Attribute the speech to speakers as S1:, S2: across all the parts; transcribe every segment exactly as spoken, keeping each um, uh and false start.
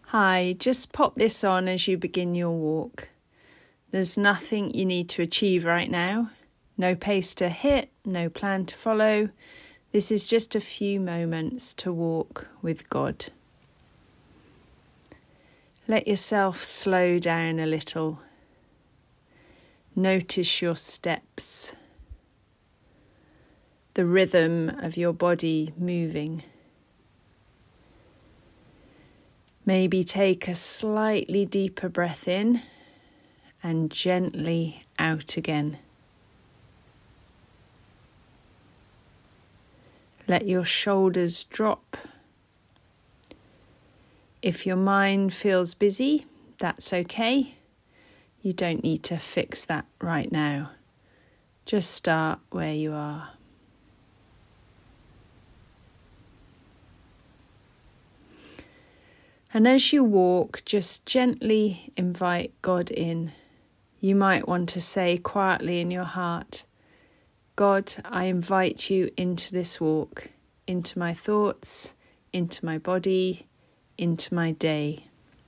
S1: Hi, just pop this on as you begin your walk. There's nothing you need to achieve right now. No pace to hit, no plan to follow. This is just a few moments to walk with God. Let yourself slow down a little. Notice your steps, the rhythm of your body moving. Maybe take a slightly deeper breath in and gently out again. Let your shoulders drop. If your mind feels busy, that's okay. You don't need to fix that right now. Just start where you are. And as you walk, just gently invite God in. You might want to say quietly in your heart, God, I invite you into this walk, into my thoughts, into my body, into my day.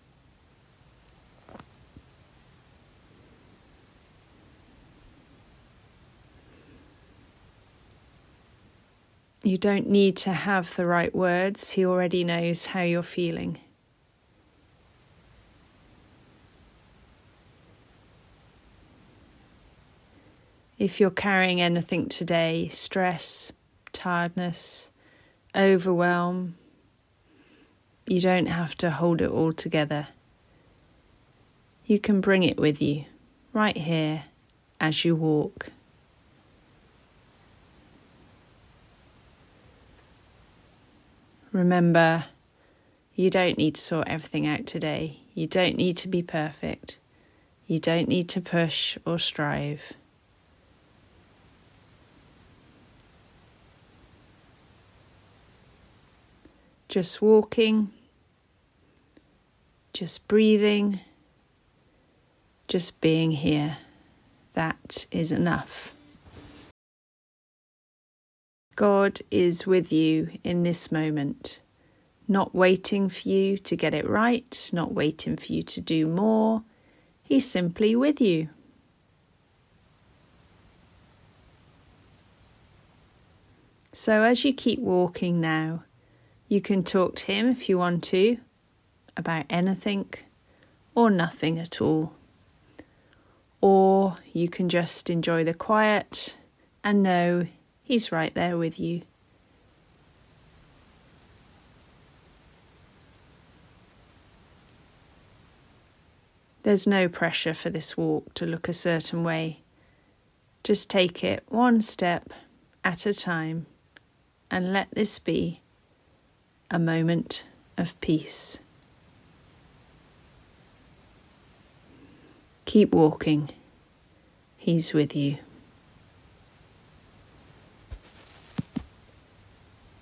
S1: You don't need to have the right words. He already knows how you're feeling. If you're carrying anything today, stress, tiredness, overwhelm, you don't have to hold it all together. You can bring it with you, right here, as you walk. Remember, you don't need to sort everything out today. You don't need to be perfect. You don't need to push or strive. Just walking, just breathing, just being here. That is enough. God is with you in this moment, not waiting for you to get it right, not waiting for you to do more. He's simply with you. So as you keep walking now, you can talk to him if you want to, about anything or nothing at all. Or you can just enjoy the quiet and know he's right there with you. There's no pressure for this walk to look a certain way. Just take it one step at a time and let this be a moment of peace. Keep walking. He's with you.